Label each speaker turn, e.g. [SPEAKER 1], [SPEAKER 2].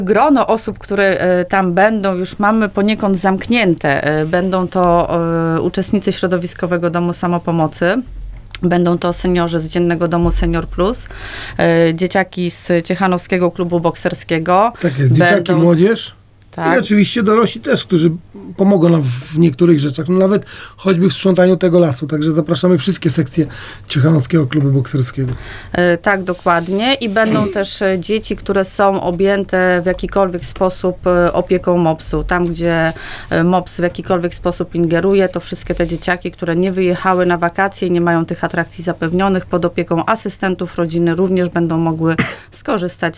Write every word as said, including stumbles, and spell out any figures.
[SPEAKER 1] Grono osób, które e, tam będą, już mamy poniekąd zamknięte. E, Będą to e, uczestnicy Środowiskowego Domu Samopomocy. Będą to seniorzy z Dziennego Domu Senior Plus, e, dzieciaki z Ciechanowskiego Klubu Bokserskiego.
[SPEAKER 2] Tak jest, dzieciaki,
[SPEAKER 1] Będą-
[SPEAKER 2] młodzież.
[SPEAKER 1] Tak.
[SPEAKER 2] I oczywiście dorośli też, którzy pomogą nam w niektórych rzeczach, no nawet choćby w sprzątaniu tego lasu. Także zapraszamy wszystkie sekcje Ciechanowskiego Klubu Bokserskiego.
[SPEAKER 1] E, Tak, dokładnie. I będą też e, dzieci, które są objęte w jakikolwiek sposób e, opieką mopsu. Tam, gdzie e, mops w jakikolwiek sposób ingeruje, to wszystkie te dzieciaki, które nie wyjechały na wakacje i nie mają tych atrakcji zapewnionych, pod opieką asystentów rodziny również będą mogły skorzystać